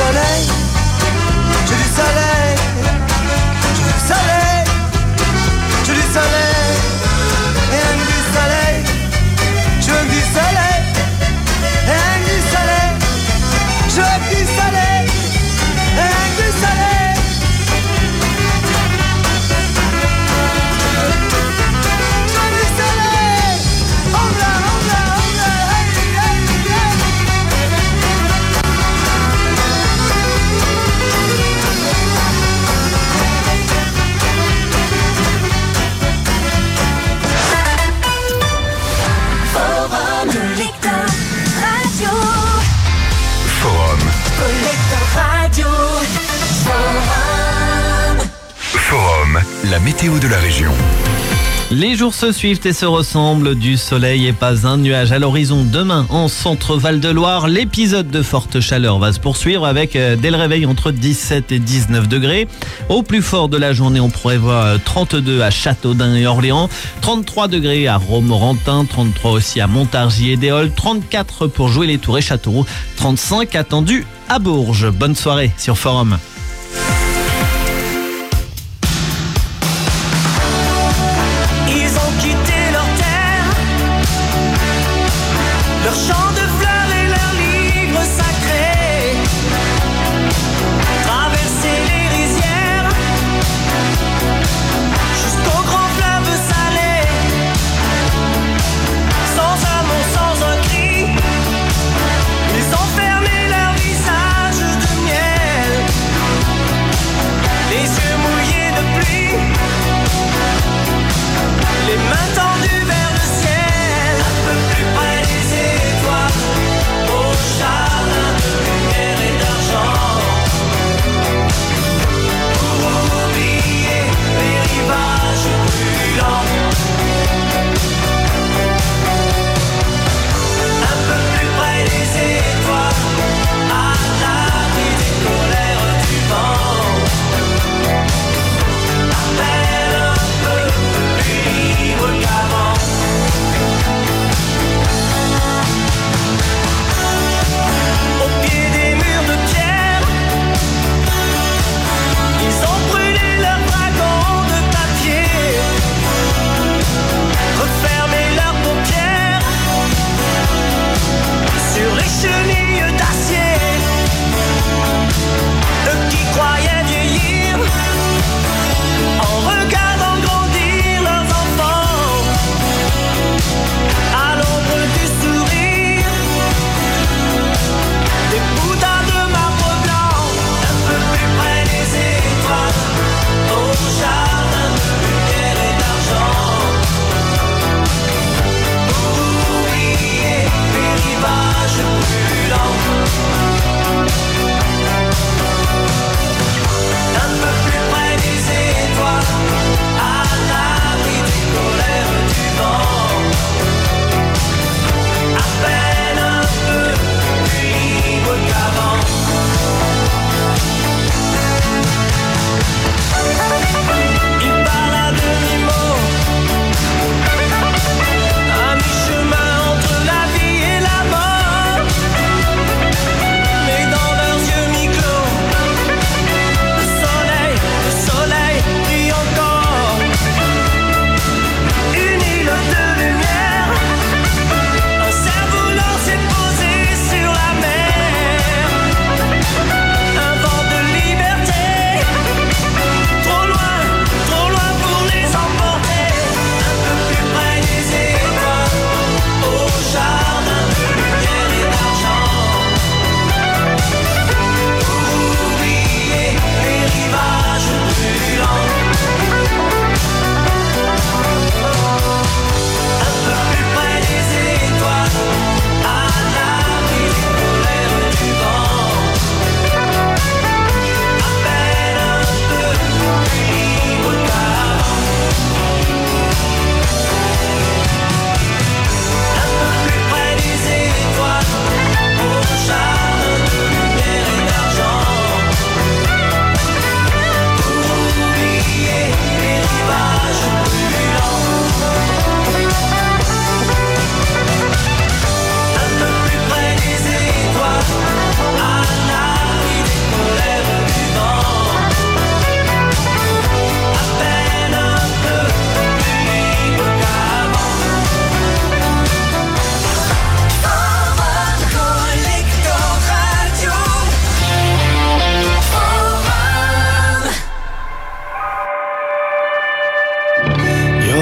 soleil, j'ai du soleil, j'ai du soleil, j'ai du soleil, rien que du soleil, je veux du soleil, rien que du soleil, je veux du soleil, rien que du soleil. Forum, la météo de la région. Les jours se suivent et se ressemblent, du soleil et pas un nuage à l'horizon. Demain, en centre Val-de-Loire, l'épisode de forte chaleur va se poursuivre avec dès le réveil entre 17 et 19 degrés. Au plus fort de la journée, on prévoit 32 à Châteaudun et Orléans, 33 degrés à Romorantin, 33 aussi à Montargis et Déol, 34 pour Jouer les Tours et Châteauroux, 35 attendus à Bourges. Bonne soirée sur Forum. Leur chant de fleurs et leur livre sacré, traverser les rizières jusqu'au grand fleuve salé, sans un mot, sans un cri, ils ont fermé leur visage de miel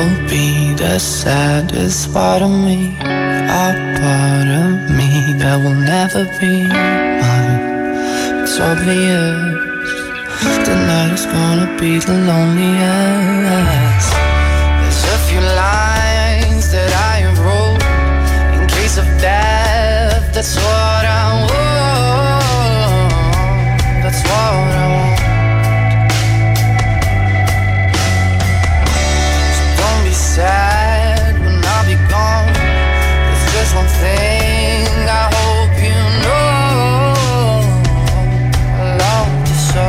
You'll be the saddest part of me, a part of me that will never be mine. It's obvious tonight is gonna be the loneliest. There's a few lines that I have wrote in case of death. That's what I want. That's what I want. So don't be sad when I'll be gone. There's just one thing I hope you know. I love you so.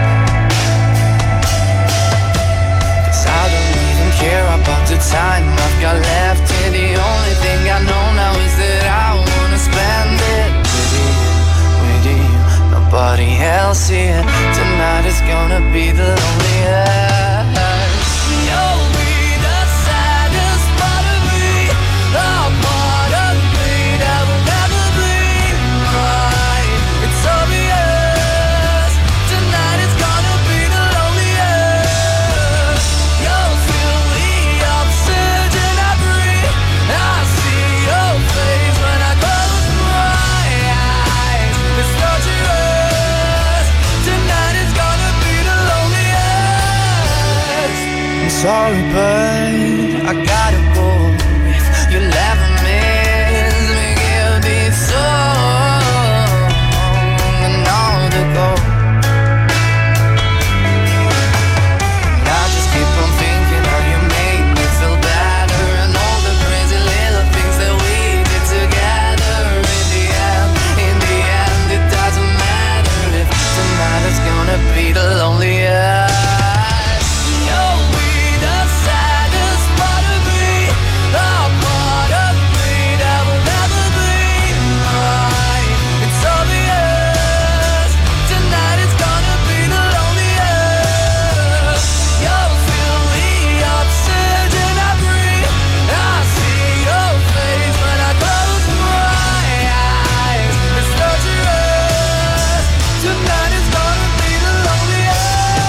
Care about the time I've got left here. The only thing I know now is that I wanna spend it with you, nobody else here. Tonight is gonna be the loneliest. You'll be the saddest part of me, a part of me that will never be mine. It's obvious tonight is gonna be the loneliest. You'll feel the oxygen I breathe. I see your face when I close my eyes. It's torturous. Tonight is gonna be the loneliest. I'm sorry, but I gotta go. If you'll ever miss me, give this song and all to go. And I just keep on thinking how you make me feel better, and all the crazy little things that we did together. In the end, it doesn't matter if tonight is gonna be the loneliest. You'll be the saddest part of me, a part of me that will never be mine. It's obvious tonight is gonna be the loneliest. You'll feel the oxygen I breathe. I see your face when I close my eyes. It's torturous. Tonight is gonna be the loneliest.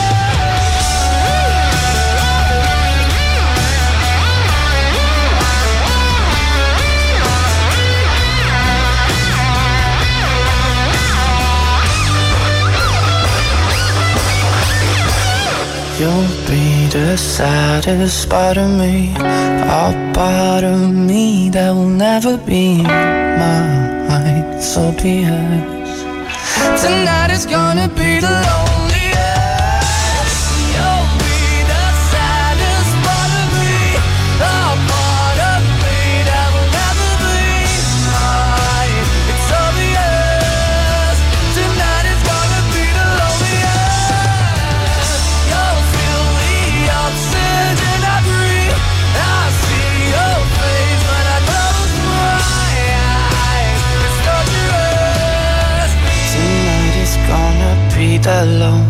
You'll be the saddest part of me, a part of me that will never be mine. So be it. Tonight is gonna be the loneliest. You'll be the saddest part of me, a part of me that will never be mine. It's obvious. Tonight is gonna be the loneliest. You'll feel the oxygen I breathe. I see your face when I close my eyes. It's torturous. Tonight is gonna be the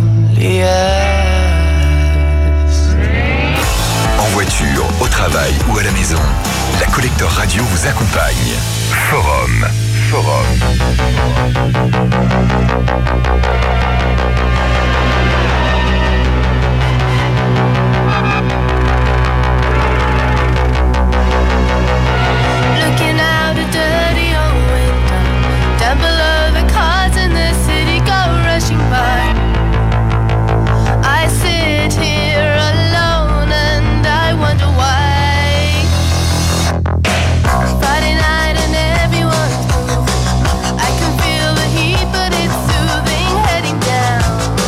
loneliest. En voiture, au travail ou à la maison, la Collector Radio vous accompagne. Forum. Looking out a dirty old window, down below the cars in the city go rushing by. I sit here alone and I wonder why. Friday night and everyone's moving. I can feel the heat, but it's soothing, heading down.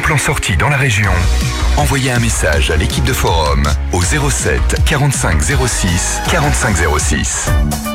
plan sortie dans la région, envoyez un message à l'équipe de Forum au 07 45 06 45 06.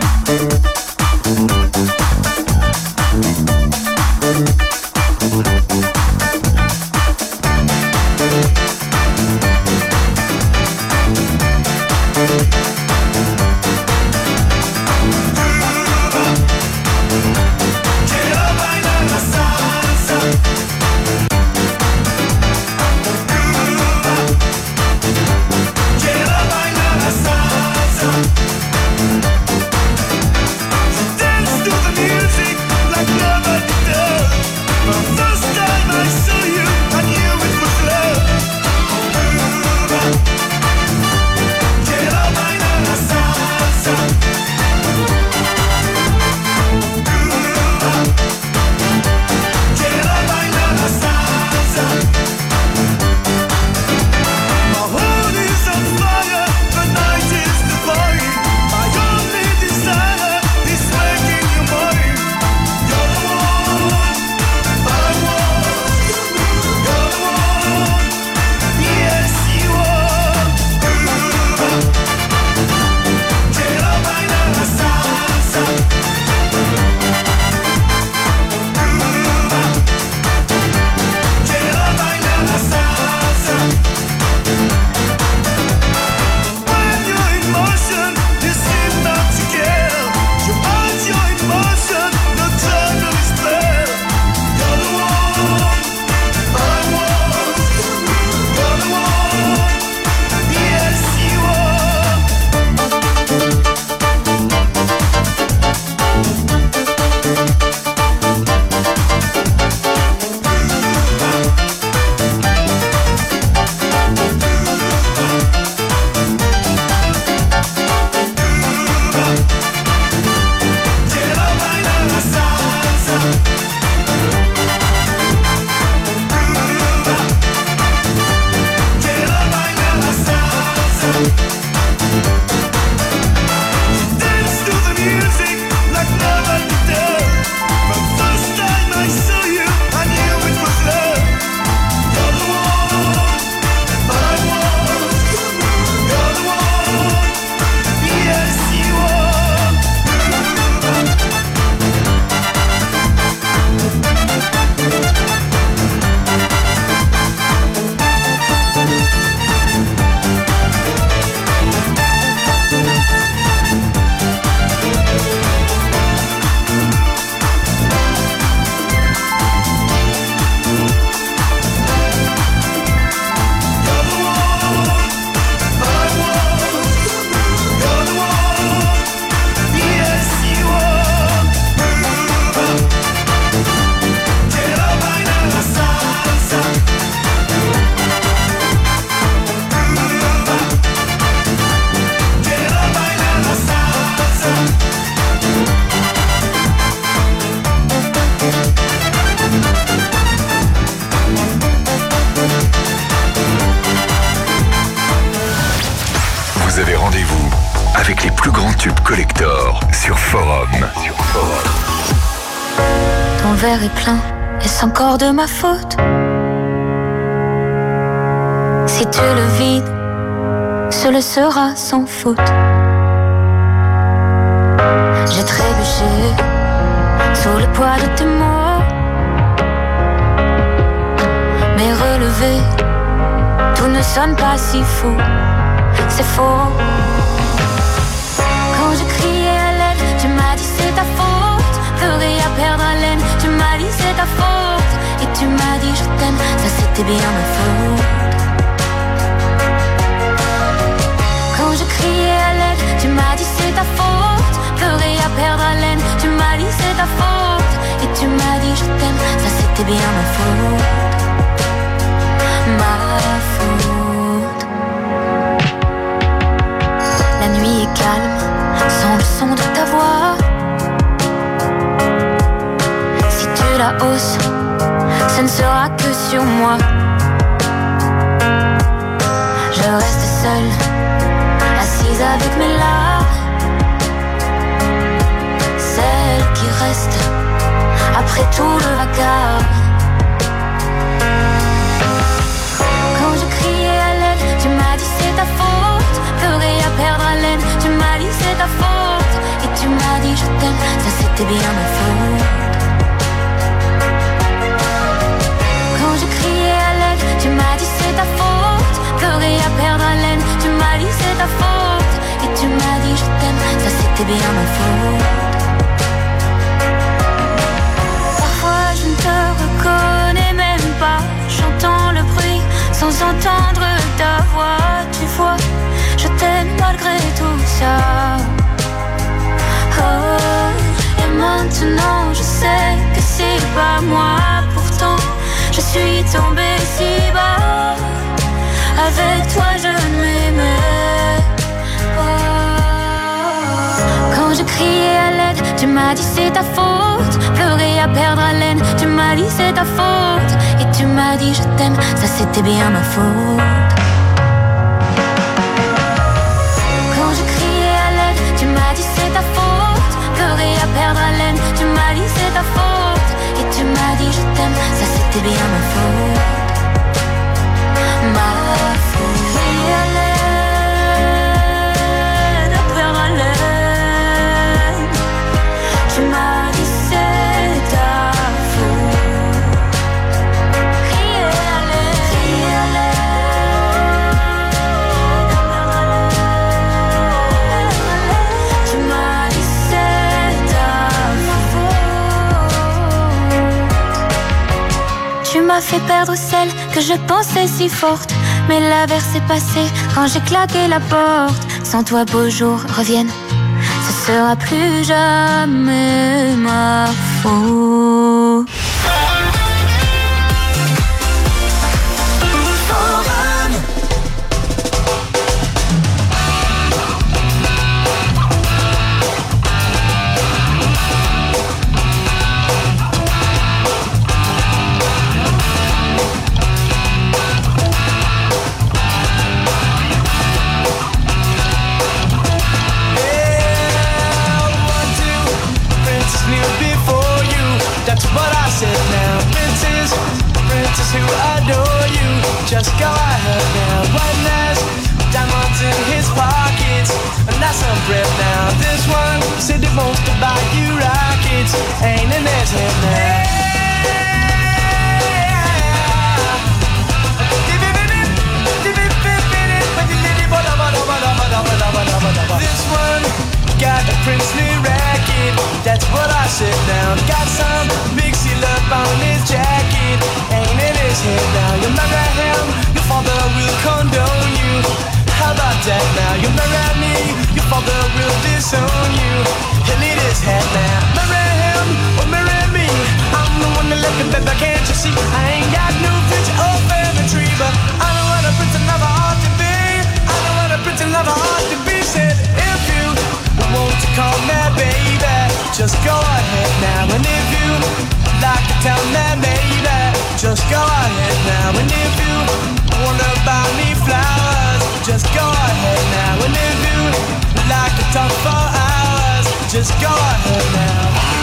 Vous avez rendez-vous avec les plus grands tubes collector sur Forum. Ton verre est plein, est-ce encore de ma faute? Si tu le vides, ce le sera sans faute. J'ai trébuché sous le poids de tes mots, mais relevé, tout ne sonne pas si fou. C'est faux. Quand je criais à l'aide, tu m'as dit c'est ta faute. Pleurer à perdre haleine, tu m'as dit c'est ta faute. Et tu m'as dit je t'aime, ça c'était bien ma faute. Quand je criais à l'aide, tu m'as dit c'est ta faute. Pleurer à perdre haleine, tu m'as dit c'est ta faute. Et tu m'as dit je t'aime, ça c'était bien ma faute. Ma faute. La nuit est calme, sans le son de ta voix. Si tu la hausses, ce ne sera que sur moi. Je reste seule, assise avec mes larmes. Celle qui reste après tout le vacarme. c'était bien ma faute. Quand je criais à l'aide, tu m'as dit c'est ta faute. Pleurer à perdre haleine, tu m'as dit c'est ta faute. Et tu m'as dit je t'aime, ça c'était bien ma faute. Parfois je ne te reconnais même pas. J'entends le bruit sans entendre ta voix. Tu vois, je t'aime malgré tout ça. Oh, et maintenant je sais que c'est pas moi. Pourtant je suis tombée si bas. Avec toi je ne m'aimais pas. Quand je criais à l'aide, tu m'as dit c'est ta faute. Pleurer à perdre haleine, tu m'as dit c'est ta faute. Et tu m'as dit je t'aime, ça c'était bien ma faute. Quand je criais à l'aide, tu m'as dit c'est ta faute. Pleurer à perdre haleine, tu m'as dit c'est ta faute. Et tu m'as dit je t'aime, ça c'était bien ma faute. Ma faute. Crier à l'aide, à perdre haleine, tu m'as dit c'est ta faute. Crier à l'aide, à perdre haleine, tu m'as dit c'est ta faute. Tu m'as fait perdre celle que je pensais si forte. Mais l'averse est passée quand j'ai claqué la porte. Sans toi beaux jours reviennent, ce sera plus jamais ma faute. That's what I said now. Princess who adore you. Just go ahead now. One has diamonds in his pockets, and that's some bread now. This one said he wants to buy you rockets. Ain't in his head now. This one got a princely racket. That's what I said now. Got some big seal up on his jacket. Ain't in his head now. You marry him, your father will condone you. How about that now? You marry me, your father will disown you. He'll need his head now. Marry him or marry me. I'm the one that left you, baby, can't you see? I ain't got no picture or family tree, but I know what a prince and lover ought to be. I know what a prince and lover ought to be. Said if you want to call me baby, just go ahead now. And if you like to tell me maybe, just go ahead now. And if you wanna buy me flowers, just go ahead now. And if you like to talk for hours, just go ahead now.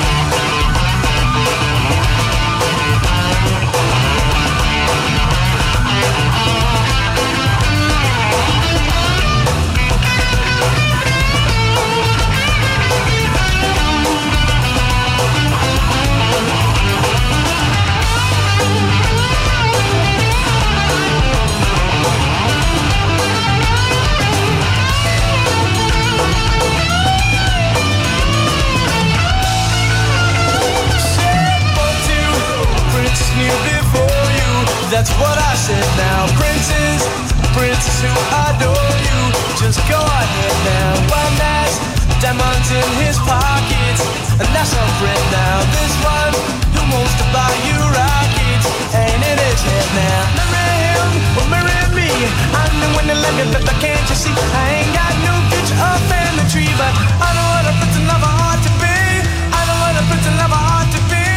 That's what I said now. Princess who adore you. Just go ahead now. One has diamonds in his pockets, and that's a friend now. This one who wants to buy you rockets, ain't in his head now. Marry him or marry me. I'm the one that let me, but can't you see? I ain't got no picture or family tree, but I know what a prince and lover ought to be. I know what a prince and lover ought to be.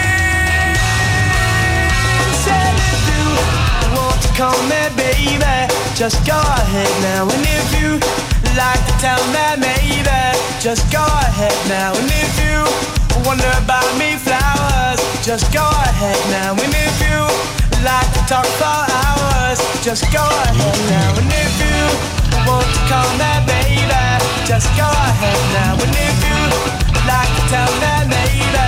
Said if you want to call me baby, just go ahead now. And if you like to tell me maybe, just go ahead now. And if you wonder about me flowers, just go ahead now. And if you like to talk for hours, just go ahead now. And if you want to call me baby, just go ahead now. And if you like to tell me maybe,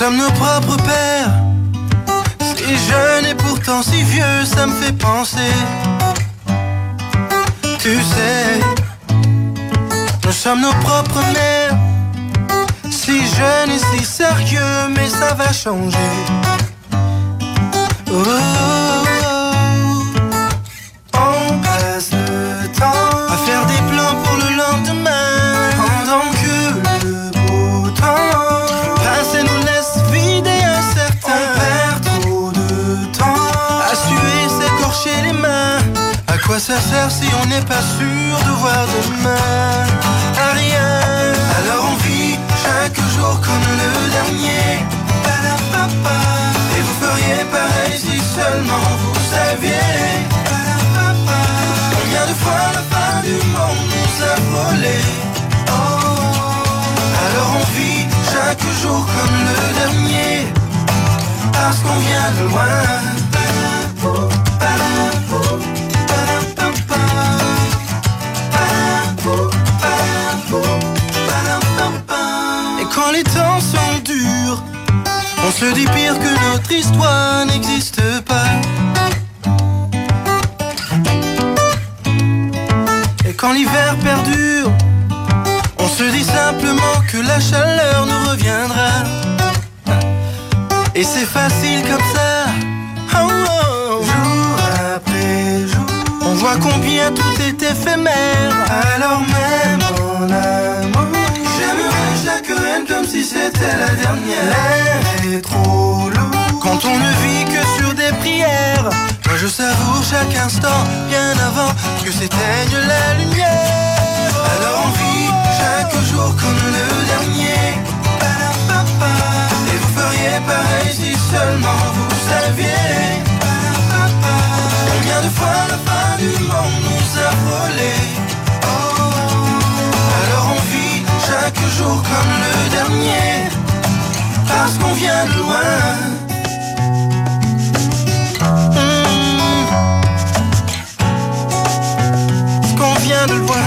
sommes nos propres pères. Si jeune et pourtant si vieux, ça me fait penser. Tu sais, nous sommes nos propres mères. Si jeune et si sérieux, mais ça va changer. Oh, oh, oh. On passe le temps à faire des plans pour le lendemain, pendant que le beau temps passe et nous laisse vides et incertains. On perd trop de temps à suer, s'écorcher les mains. À quoi ça sert si on n'est pas sûr de voir demain? À rien. Alors on vit chaque jour comme le dernier. Et vous feriez pareil si seulement vous saviez. Combien de fois la fin du monde nous a volé. Alors on vit chaque jour comme le dernier, parce qu'on vient de loin. Et quand les temps sont durs, on se dit pire que notre histoire n'existe pas. Et quand l'hiver perdure, on se dit simplement que la chaleur nous reviendra. Et c'est facile comme ça, oh oh. Jour après jour, on voit combien tout est éphémère. Alors même en amour, j'aimerais chaque reine comme si c'était la dernière. L'air est trop lourd quand on ne vit que sur des prières. Moi je savoure chaque instant bien avant que s'éteigne la lumière. Alors on vit chaque jour comme le dernier. Et vous feriez pareil si seulement vous saviez. Combien de fois la fin du monde nous a volé. Alors on vit chaque jour comme le dernier, parce qu'on vient de loin. Parce qu'on vient de loin.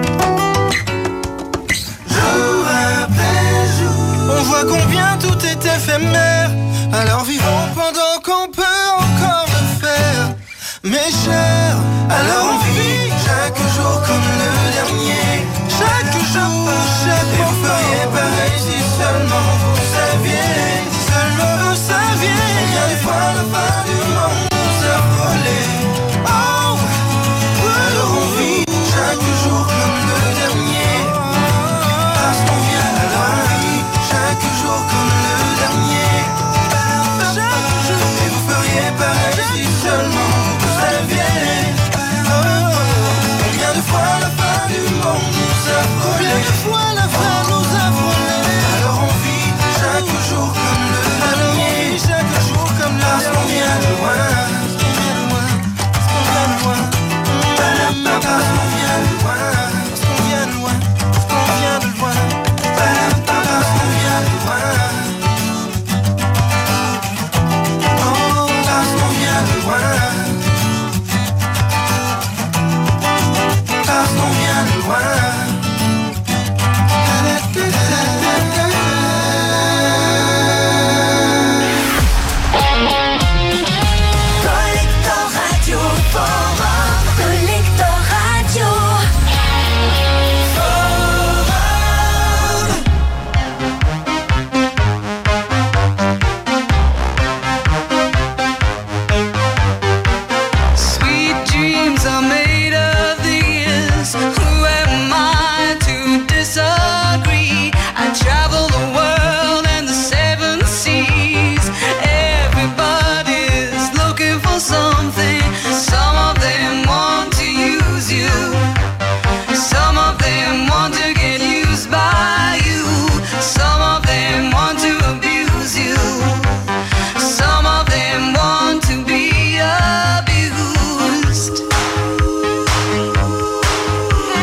Jour après jour, on voit combien tout est éphémère. Alors vivons pendant qu'on peut encore le faire. Mes chers, alors on vit chaque jour comme le dernier. Chaque jour, chaque jour. Et vous feriez pareil si seulement vous saviez. Si seulement vous saviez. Combien de fois la fin du monde nous a volé. Oh, alors on vit chaque jour comme le dernier, parce qu'on vient de loin. Chaque jour comme le dernier. Chaque jour. Et vous feriez pareil si seulement vous saviez. Combien de fois la fin du monde nous a volé. Combien de fois la fin nous a volé. Alors on vit chaque jour comme le dernier. Chaque jour comme le dernier. Parce qu'on vient de loin. Parce qu'on vient de loin. Parce qu'on vient de loin. Parce qu'on vient de loin. Parce qu'on vient de loin. Parce qu'on vient de loin. Oh, parce qu'on vient de loin. Parce qu'on vient de loin. Collector Radio Forum. Collector Radio Sweet dreams are made of these. Who am I to disagree? I travel the world and the seven seas. Everybody's looking for something. Some of them want to use you. Some of them want to get used by you. Some of them want to abuse you. Some of them want to be abused.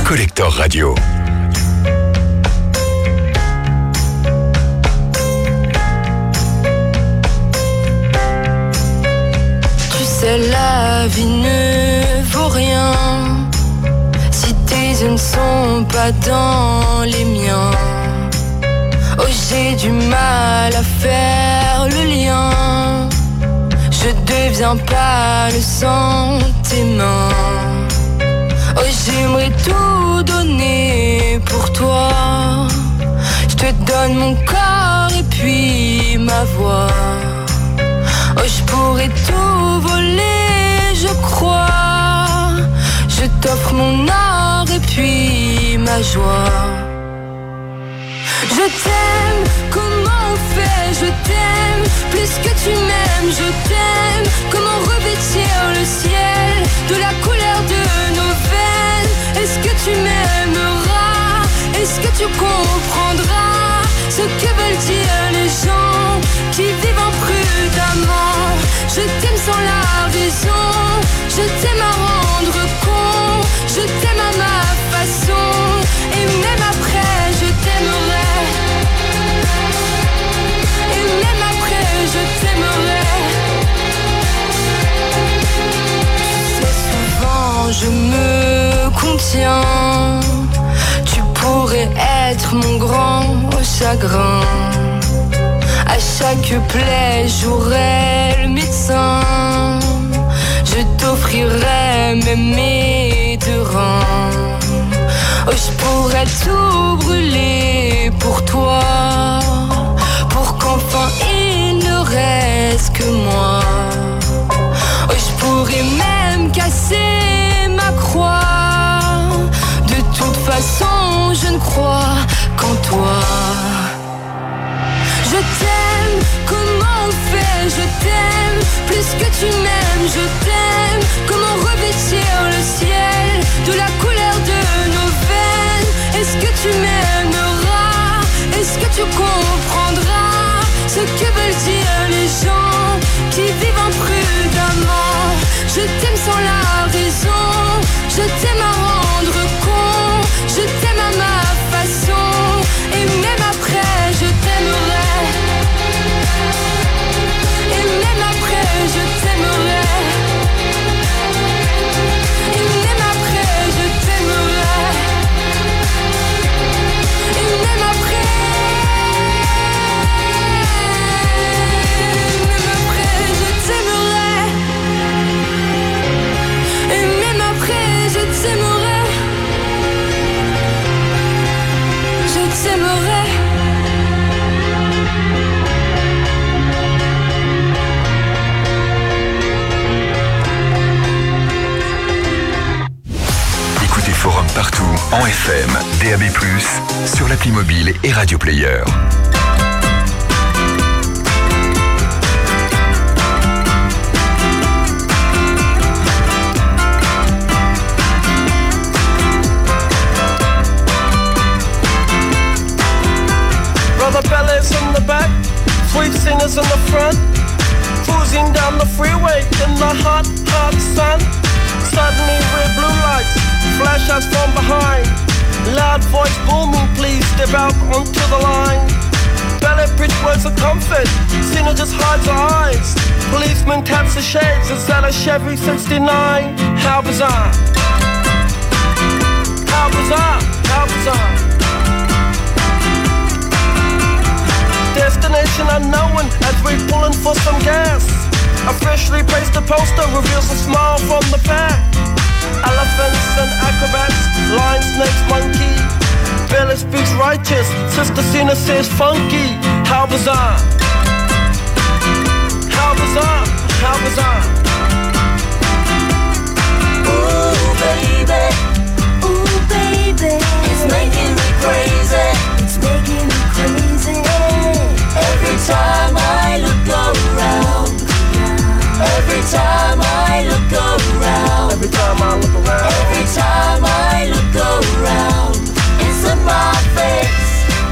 Collector Radio. Tu sais, la vie ne vaut rien si tes yeux ne sont pas dans les miens. Oh, j'ai du mal à faire le lien. Je deviens pâle sans tes mains. Oh, j'aimerais tout donner pour toi. Je te donne mon corps et puis ma voix. Oh, je pourrais tout voler, je crois. Je t'offre mon or et puis ma joie. Je t'aime, comment on fait, je t'aime. Plus que tu m'aimes, je t'aime. Comment revêtir le ciel de la couleur de nos veines. Est-ce que tu m'aimeras? Est-ce que tu comprendras ce que veulent dire les gens qui vivent imprudemment? Je t'aime sans la raison, je t'aime à rendre compte. Je t'aime à ma façon, et même après je t'aimerai. Et même après je t'aimerai. Tu sais, souvent je me contiens. Tu pourrais être mon grand chagrin. À chaque plaie j'aurai le médecin. Je t'offrirai même mes deux reins. Oh, je pourrais tout brûler pour toi, pour qu'enfin il ne reste que moi. Oh, je pourrais même casser ma croix. De toute façon je ne crois qu'en toi. Je t'aime, comment on fait, je t'aime. Plus que tu m'aimes, je t'aime. Comment revêtir le ciel de la couleur de nos veines. Est-ce que tu m'aimeras? Est-ce que tu comprendras ce que veulent dire les gens qui vivent imprudemment? Je t'aime sans la raison, je t'aime à rendre compte. Je t'aime à ma façon, et même après je t'aimerai. Et même après je t'aimerai. Et même après je t'aimerai. Et même après. Même après je t'aimerai. Et même après je t'aimerai. Je t'aimerai. Écoutez Forum partout, en FM, DAB+, sur l'appli mobile et Radio Player. Brother Bellas in the back, sweet singers in the front, cruising down the freeway in the hot, hot sun. Suddenly red blue lights flash us from behind. Loud voice booming, please step out onto the line. Ballet bridge words of comfort, Cena just hides her eyes. Policeman taps the shades, is that a Chevy 69? How bizarre, how bizarre, how bizarre. Destination unknown as we're pulling for some gas. A freshly pasted poster reveals a smile from the pack. Elephants and acrobats, lion, snakes, monkey. Bella speaks righteous, Sister Cena says funky. How bizarre, how bizarre, how bizarre. Ooh baby, it's making me crazy. It's making me crazy. Every time I look around. Every time I look around. Every time I look around. Every time I look around. It's in my face.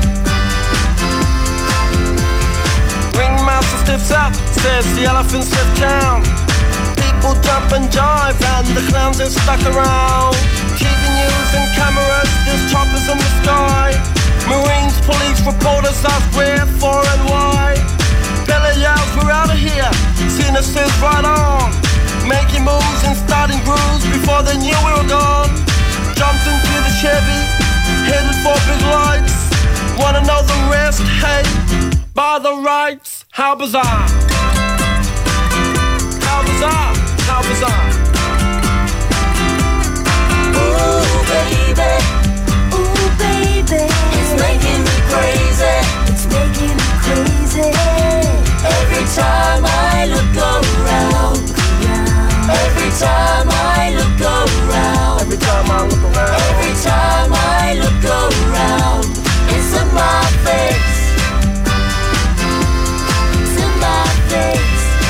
Ringmaster stiffs up, says the elephants left town. People jump and jive and the clowns are stuck around. TV news and camera says right on. Making moves and starting grooves before they knew we were gone. Jumped into the Chevy, headed for big lights. Wanna know the rest? Hey, by the rights. How bizarre. How bizarre. How bizarre. Ooh, baby. Ooh, baby. It's making me crazy. It's making me crazy. Every time I look around. Every time I look around. Every time I look around. Every time I look around. It's in my face. It's in my face.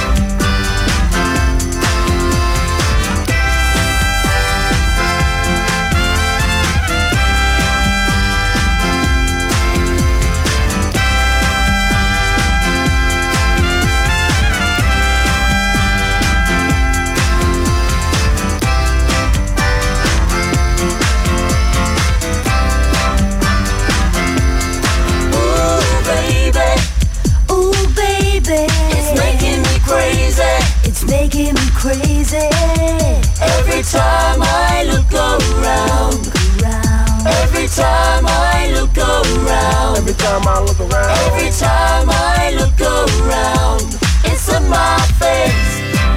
It's making me crazy. Every time I look around. Every time I look around. Every time I look around. Every time I look around. It's in my face.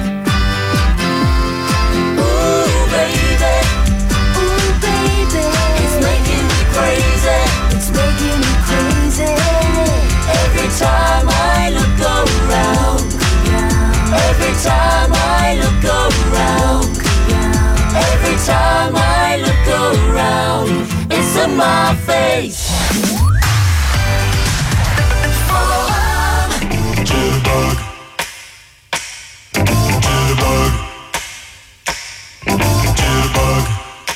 Ooh, baby. Ooh, baby. It's making me crazy. It's making me crazy. Every time I look around. Every time I look around. Every time I look around. It's in my face. Jitterbug. Jitterbug. Jitterbug.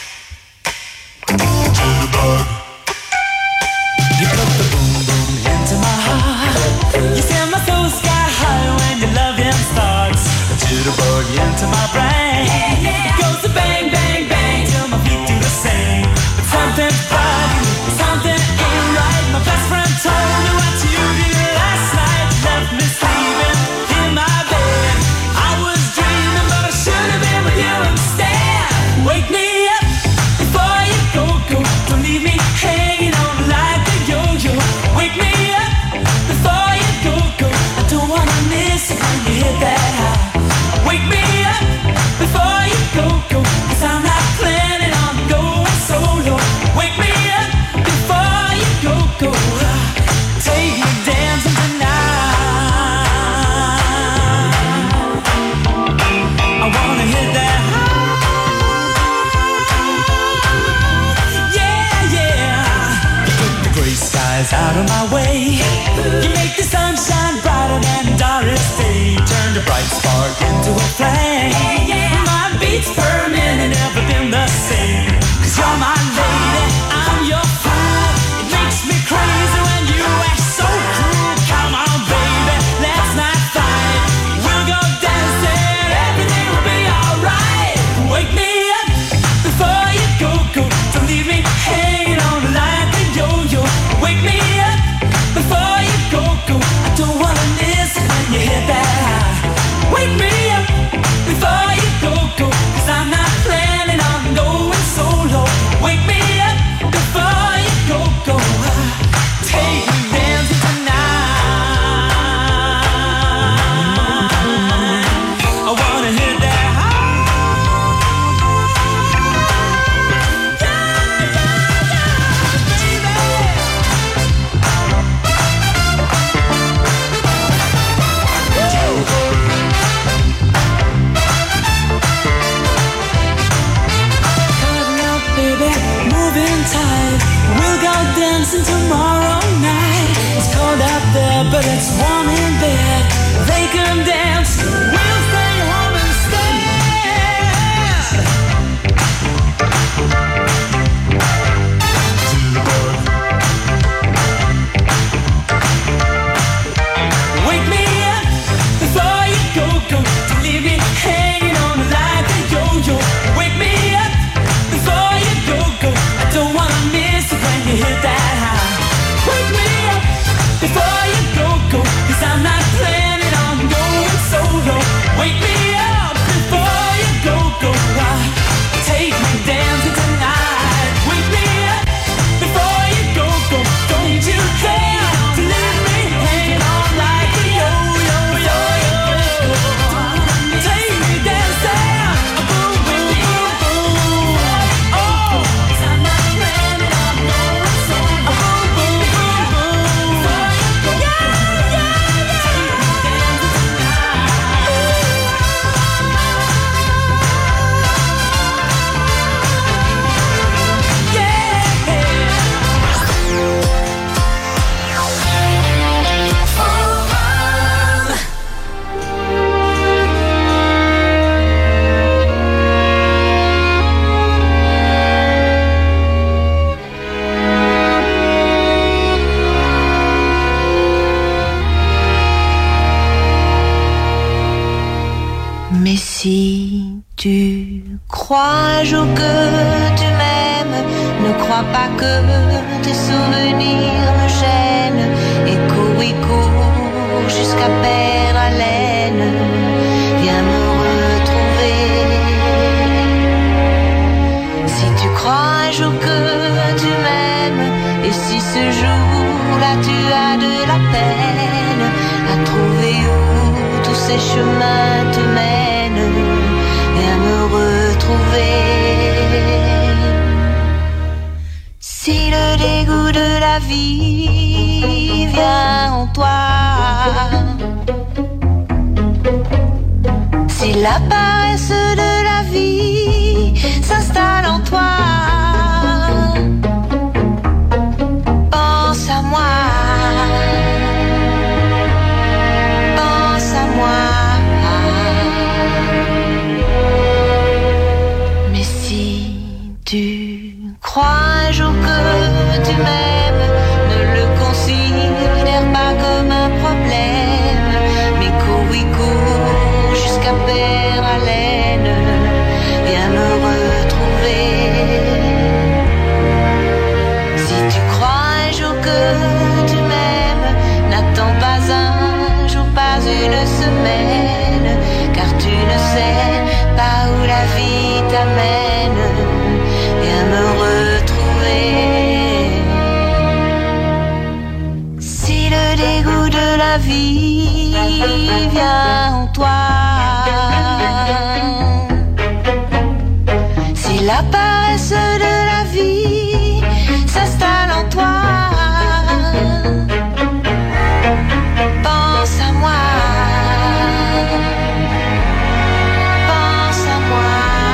Jitterbug. You put the boom boom into my heart. You send my soul sky high when your loving starts. A jitterbug into my brain. It goes to bang bang bang till my feet do the same. But something's body, something ain't right. My best friend told me what you did last night. Left me sleeping in my bed. I was dreaming, but I should have been with you instead. Wake me up before you go. Don't leave me hanging on like a yo-yo. Wake me up before you go. I don't wanna miss it when you hit that high. Wake me up before you go. 'Cause I'm not planning on going solo. Wake me up before you go. Take me dancing tonight. I wanna hit that high. Yeah, yeah. You took the gray skies out of my way. You make the sunshine brighter than Doris Day. Turned a bright spark into a flame. My beats per minute never been the same. 'Cause you're my lady, I'm your fool. It makes me crazy when you act so cruel. Come on, baby, let's not fight. We'll go dancing, everything will be alright. Wake me up before you go. Don't leave me hanging on like a yo-yo. Wake me up before you go. I don't wanna miss it when you hit that high. Wake me up before you go. 'Cause I'm not planning on going solo. Wake me up before you go. Take me dancing tonight. I wanna hit that high. Baby, moving tight. We'll go dancing tomorrow night. It's cold out there, but it's warm in bed. They can dance, we'll stay home instead. Wake me up before you go. Don't leave me hanging on like a yo-yo. Wake me up before you go. I don't wanna miss it when you hit that high. Wake me up before you go. 'Cause I'm not planning on going solo. crois un jour que tu m'aimes, ne crois pas que tes souvenirs me gênent. Et cours jusqu'à perdre haleine. Viens me retrouver. Si tu crois un jour que tu m'aimes, et si ce jour-là tu as de la peine à trouver où tous ces chemins te mènent, viens me retrouver. Si le dégoût de la vie vient en toi, si la paresse de la vie s'installe en toi, pense à moi, pense à moi. Mais si tu crois un jour que tu m'aimes, ne le considère pas comme un problème, mais cours jusqu'à perdre haleine. Viens me retrouver. Si tu crois un jour que tu m'aimes, n'attends pas un jour, pas une semaine, car tu ne sais pas où la vie t'amène. Viens me retrouver. Si le dégoût de la vie vient en toi, si la paresse de la vie s'installe en toi, pense à moi, pense à moi.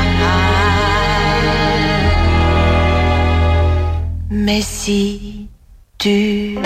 Mais si tu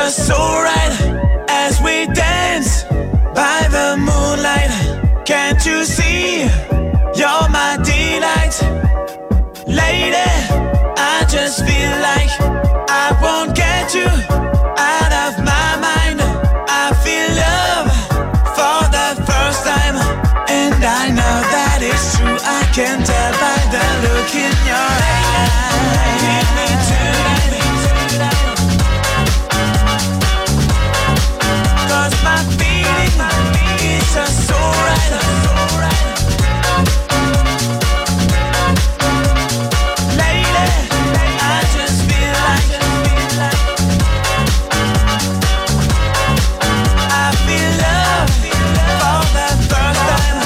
just so right as we dance by the moonlight. Can't you see you're my delight? Lady, I just feel like I won't get you out of my mind. I feel love for the first time, and I know that it's true. I can tell by the look in your eyes. Give me tonight, 'cause my feeling is just so right. Lady, I just feel like I feel love for the first time.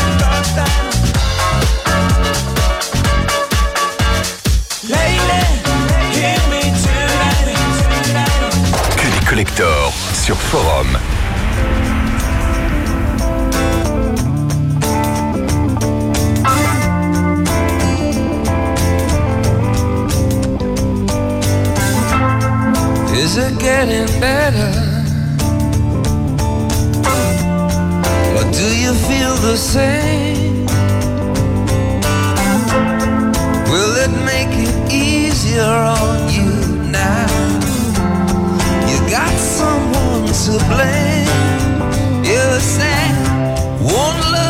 Lady, hear me tonight. Que des collectors sur Forum. Is it getting better? Or do you feel the same? Will it make it easier on you now? You got someone to blame. You say, won't love